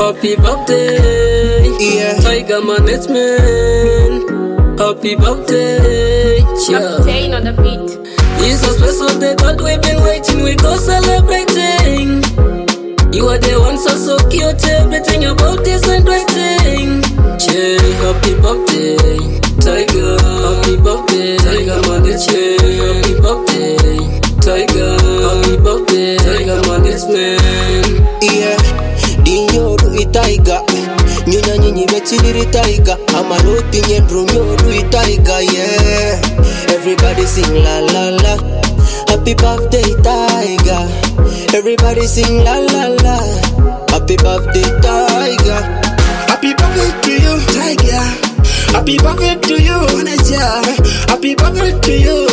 Happy birthday, yeah. Tiger Management. Happy birthday, yeah. Staying on the beat. It's a special day that we've been waiting. We go celebrating. You are the one so cute. Everything about this and waiting. Yeah, happy birthday, Tiger. Happy birthday, Tiger Management. Happy birthday, Tiger. Happy birthday, Tiger Management. Yeah, dinyoru itaiga. Nyunya nyinyi bechiri taiga. Amaloti nyendru nyoru itaiga. Yeah, everybody sing la la la. Happy birthday, Tiger. Everybody sing la la la. Happy birthday, Tiger. Happy birthday to you, Tiger. Happy birthday to you, Manager. Happy birthday to you,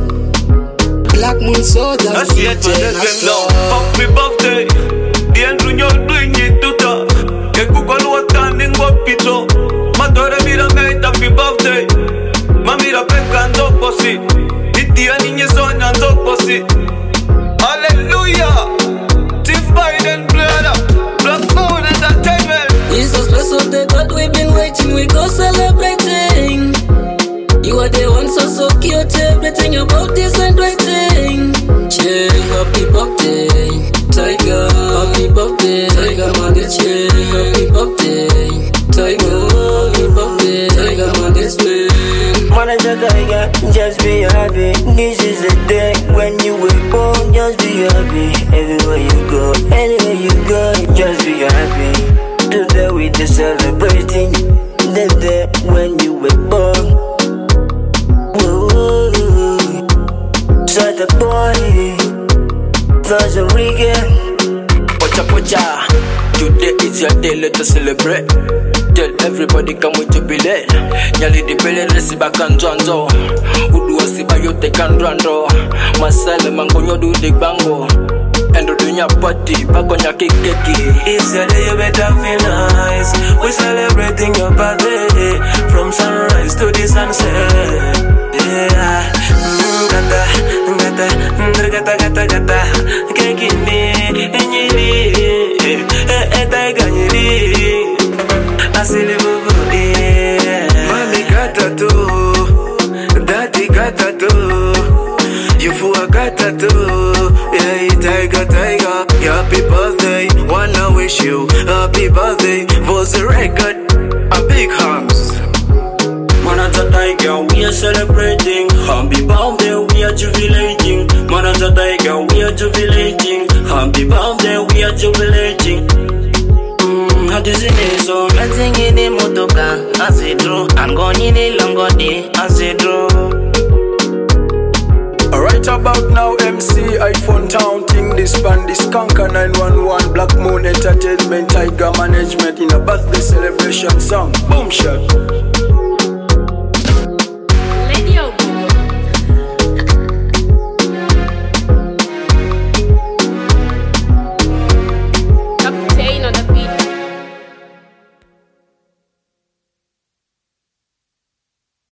Black Moon Soldier. That's the end of the game now. Happy birthday. The end when you're doing it to the Google was standing up pito. Madore mira me happy birthday. Mamira peka ndo posi. Itia ninye sonya ndo posi. Hallelujah. Tiff Biden brother. Black Moon Entertainment. It's a special day that we've been waiting. We go celebrating. You are the one so cute. Everything about this and waiting. Yeah, happy birthday, Tiger. Happy birthday, Tiger Management. Happy birthday, Tiger. Happy birthday, Tiger Management. Manager Tiger, just be happy. This is the day when you were born. Just be happy. Everywhere you go, anywhere you go, just be happy. Today we just celebrating the day when you were born. Whoa, such a boy, such a weekend. Pocha pocha, today is your day, let us celebrate. Tell everybody come with jubilate. Nyali di pele resi bakanjwanzo. Udu wasiba yote kandrando. Masale mangonyo du di bango. Endo dunya party, bagonya kikeki. It's a day you better feel nice. We're celebrating your birthday from sunrise to the sunset. Yeah, gata, keki ni, enyiri, etaiga nyiri. Asili bubu, yeah. Mami gata tu, daddy gata tu, Yufua gata tu, yeah, Tiger. Happy birthday, wanna wish you happy birthday. For the record, a big hugs. Manager Tiger, we are celebrating. Happy birthday, we are jubilating. Manager Tiger, we are jubilating. Happy birthday, we are jubilating. So getting in the motoka as it drew. I'm going in a longer day as it drew. Right about now, MC iPhone Town Ting, this band, this Conquer 911, Black Moon Entertainment, Tiger Management in a birthday celebration song. Boom shot.